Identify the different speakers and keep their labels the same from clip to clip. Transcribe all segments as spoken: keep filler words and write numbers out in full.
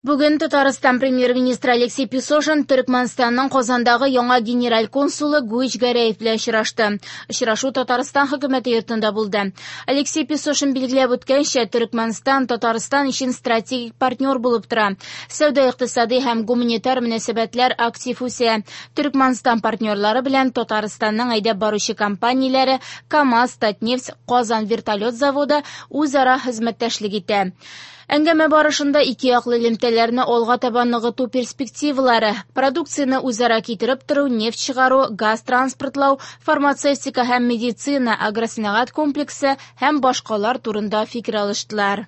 Speaker 1: Бүген Татарстан премьер-министры Алексей Песошин Түркменстанның Казандагы яңа генераль консулы Гуич Гәрәев белән очрашты. Очрашу Татарстан хөкүмәте йортында булды. Алексей Песошин билгеләп үткәнчә, Түркменстан Татарстан өчен стратегик партнер булып тора. Сәүдә-икътисади һәм гуманитар мөнәсәбәтләр актив үсә. Түркменстан партнерлары белән Татарстанның әйдәп баручы компанияләре КамАЗ, Татнефть, Казан вертолет заводы үзара хезмәттәшлек итә. Әңгәмә барышында ике яклы элемтәләрне алга таба ныгыту перспективалары, продукцияны үзара китереп тору, нефть чыгару, газ транспортлау, фармацевтика һәм медицина, агросәнәгать комплексы һәм башкалар турында фикер алыштылар.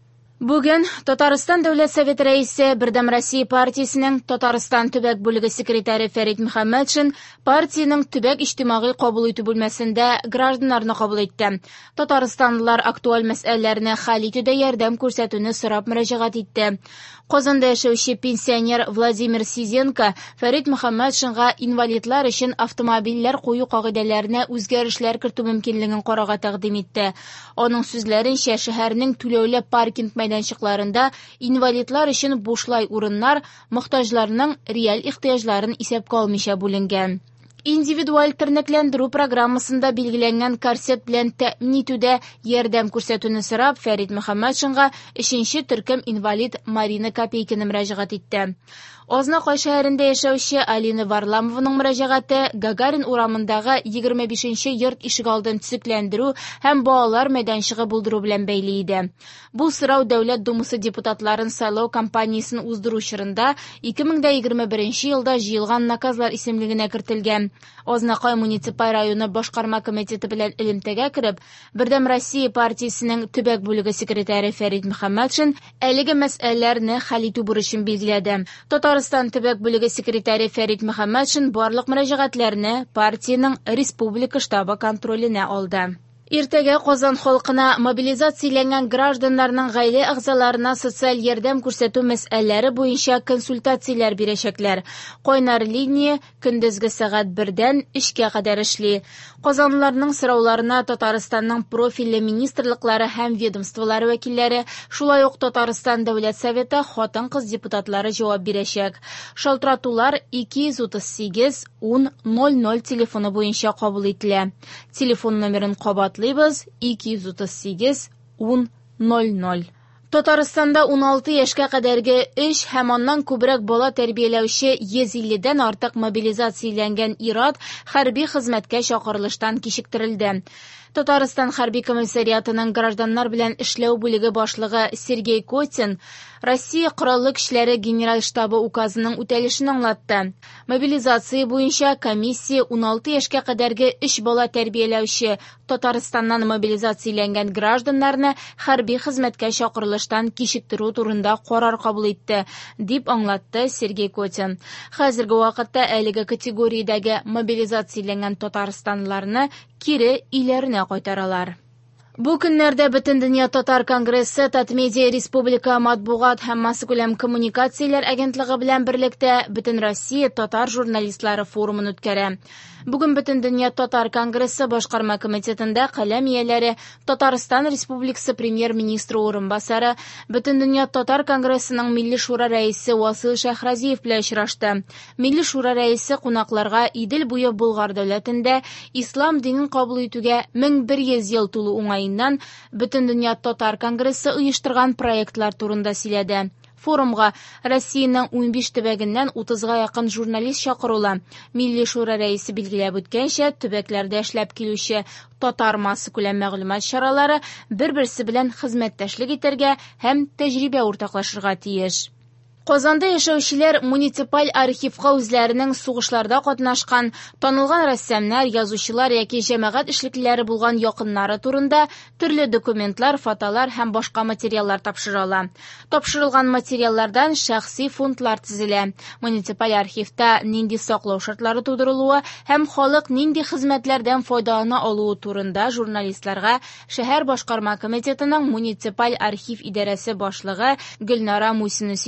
Speaker 1: Бүген Татарстан Дәүләт Советы рәисе Бердәм Россия партиясенең Татарстан төбәк бүлеге секретаре Фәрит Мөхәммәтшин партиянең төбәк иҗтимагый кабул итү бүлмәсендә гражданнарны кабул итте. Татарстанлылар актуаль мәсьәләләрне хәл итүдә ярдәм күрсәтүне сорап мөрәҗәгать итте. Казанда яшәүче пенсионер Владимир Сизенко Фәрит Мөхәммәтшинга инвалидлар өчен автомобильләр кую кагыйдәләренә үзгәрешләр кертү мөмкинлеген карарга тәкъдим итте. Аның сүзләренчә, шәһәрнең түләүле паркинг мәйданчыкларында инвалидлар өчен бушлай урыннар мохтаҗларның реаль ихтыяҗларын исәпкә алмыйча бүленгән. Индивидуаль тернәкләндерү программасында билгеләнгән корсет белән тәэмин итүдә ярдәм күрсәтүне сорап, Фәрит Мөхәммәтшинга өченче төркем инвалид Марина Копейкина мөрәҗәгать итте. Азнакай шәһәрендә яшәүче Алина Варламованың мөрәҗәгате Гагарин урамындагы егерме бишенче йорт ишегалдын төзекләндерү һәм балалар мәйданчыгы булдыру белән бәйле иде. Бу сорау Дәүләт Думасы депутатларын сайлау кампаниясын уздыру чорында ике мең егерме беренче елда җыелган наказлар исемлегенә кертелгән. Азнакай муниципаль районы башкарма комитеты белән элемтәгә кереп, Бердәм Россия партиясенең төбәк бүлеге секретаре Фәрит Мөхәммәтшин әлеге мәсьәләләрне хәл итү бурычын билгеләде. Татарстан төбәк бүлеге секретаре Фәрит Мөхәммәтшин барлык мөрәҗәгатьләрне партиянең республика штабы контроленә алды. Иртәгә Казан халкына мобилизацияләнгән гражданнарның гаилә әгъзаларына социаль ярдәм күрсәтү мәсьәләләре буенча консультацияләр бирәчәкләр. Кайнар линия көндезге сәгать бердән өчкә кадәр эшли. Казанлыларның сорауларына Татарстанның профильле министрлыклары һәм ведомстволары вәкилләре, шулай ук Татарстан Дәүләт Советы хатын-кыз депутатлары җавап бирәчәк. Шалтыратулар ике йөз утыз сигез ун ноль ноль телефоны буенча кабул ителә. Телефон номерын кабатлыйбыз: ике йөз утыз сигез ун ноль ноль. Татарстанда ун алты яшькә кадәрге эш һәм аннан күбрәк бала тәрбияләүче йөз илледән артык мобилизацияләнгән ир-ат хәрби хезмәткә чакырылыштан кичектерелде. Татарстан хәрби комиссариатының гражданнар белән эшләү бүлеге башлыгы Сергей Котин Россия Кораллы көчләре генераль штабы указының үтәлешен аңлатты. Мобилизация буенча комиссия ун алты яшькә кадәрге өч бала тәрбияләүче Татарстаннан мобилизацияләнгән гражданнарны хәрби хезмәткә чакырылыштан кичектерү турында карар кабул итте, дип аңлатты Сергей Котин. Хәзерге вакытта әлеге категориядәге мобилизацияләнгән татарстанлыларны кире иләренә кайтаралар. Бу көннәрдә Бөтендөнья татар конгрессы Татмедиа Республика матбугат һәм массакүләм коммуникацияләр агентлыгы белән берлектә Бөтен Россия татар журналистлары форумын үткәрә. Бүген Бөтендөнья татар конгрессы башкарма комитетында каләм ияләре, Татарстан Республикасы премьер-министры урынбасары, Бөтендөнья татар конгрессының милли шура рәисе Васил Шәһразиев белән очрашты. Милли шура рәисе кунакларга Идел буе Болгар дәүләтендә ислам динен кабул итүгә мең бер йөз ел тулу уңаеннан Бөтендөнья татар конгрессы оештырган проектлар турында сөйләде. Форумга Россиянең ун биш төбәгеннән утызга якын журналист чакырула. Милли шура рәисе билгеләп үткәнчә, төбәкләрдә эшләп килүче татар массакүләм мәгълүмат чаралары бер-берсе белән хезмәттәшлек итәргә һәм тәҗрибә уртаклашырга тиеш. Казанда яшәүчеләр муниципаль архивка үзләренең сугышларда катнашкан, танылган рәссамнар, язучылар яки җәмәгать эшлеклеләре булган якыннары турында төрле документлар, фотолар һәм башка материаллар тапшырыла. Тапшырылган материаллардан шәхси фондлар төзелә. Муниципаль архивта нинди саклау шартлары тудырылуы һәм халык нинди хезмәтләрдән файдалана алуы турында журналистларга шәһәр башкарма комитетының муниципаль архив идарәсе башлыгы Гөлнара Мусина сөйләде.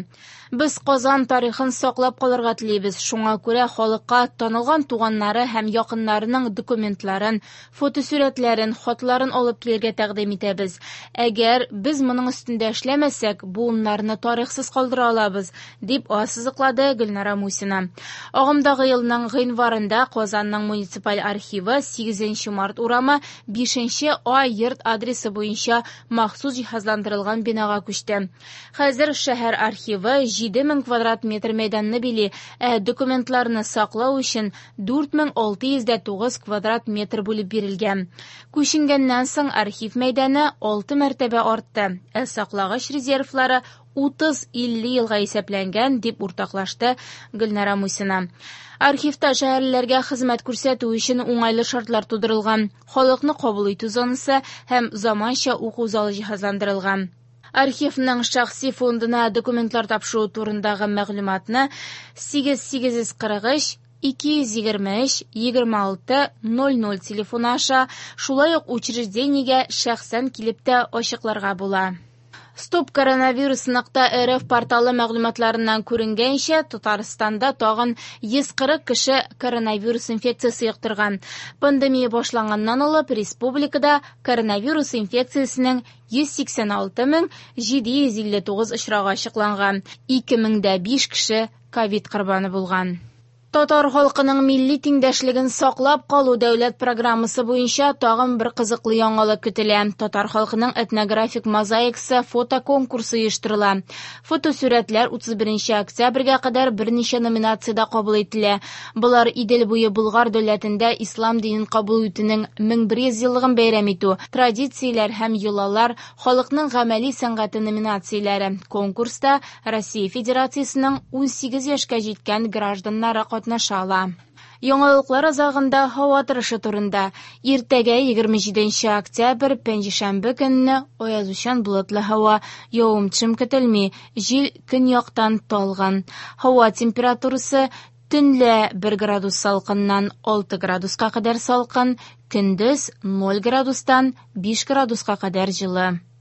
Speaker 1: Без Казан тарихын саклап калырга телибез. Шуңа күрә халыкка танылган туганнары һәм якыннарының документларын, фотосурәтләрен, хатларын алып килергә тәкъдим итәбез. Әгәр без моның өстендә эшләмәсәк, буыннарны тарихсыз калдыра алабыз, дип ассызыклады Гөлнара Мусина. Агымдагы елның гыйнварында Казанның муниципаль архивы сигезенче март урамы бишенче А йорт адресы буенча махсус җиһазландырылган бинага күчте. Хәзер шәһәр архивы җиде мең квадрат метр мәйданны били, ә документларны саклау өчен дүрт мең алты йөз тугыз квадрат метр бүлеп бирелгән. Күченгәннән соң архив мәйданы алты мәртәбә артты, ә саклагыч резервлары утыз-илле елга исәпләнгән, дип уртаклашты Гөлнара Мусина. Архивта шәһәрләргә хезмәт күрсәтү өчен уңайлы шартлар тудырылган, халыкны кабул итү зонасы һәм заманча уку залы җиһазландырылган. Архивның шәхси фондына документлар тапшыру турындагы мәгълүматны сигез сигез кырык өч ике йөз егерме өч егерме алты ноль ноль телефоны аша, шулай ук учреждениегә шәхсән килеп тә ачыкларга була. Стоп коронавирус нокта эр эф порталы мәгълүматларыннан күренгәнчә, Татарстанда тагын йөз кырык кеше коронавирус инфекциясе йоктырган. Пандемия башланганнан алып республикада коронавирус инфекциясенең йөз сиксән алты мең җиде йөз илле тугыз очрагы ачыкланган. ике мең биш кеше ковид корбаны булган. Татар халкының милли тиңдәшлеген саклап калу дәүләт программасы буенча тагын бер кызыклы яңалык көтелә. Татар халкының этнографик мозаикасы фотоконкурсы оештырыла. Фотосурәтләр утыз беренче октябрьгә кадәр берничә номинациядә кабул ителә. Булар Идел буе Болгар дәүләтендә ислам динен кабул итүнең мең бер йөз еллыгын бәйрәм итү, традицияләр һәм йолалар, халыкның гамәли сәнгате номинацияләре. Конкурста Россия Федерациясының унсигез яшькә җиткән гражданнары катнашала. Яңалыклар азагында һава торышы турында. Иртәгә егерме җиденче октябрь пәнҗешәмбе көнне аязучан болытлы һава, явым-төшем көтелми, җил көньяктан талган. Һава температурасы төнлә бер градус салкыннан алты градуска кадәр салкын, көндез ноль градустан биш градуска кадәр җылы.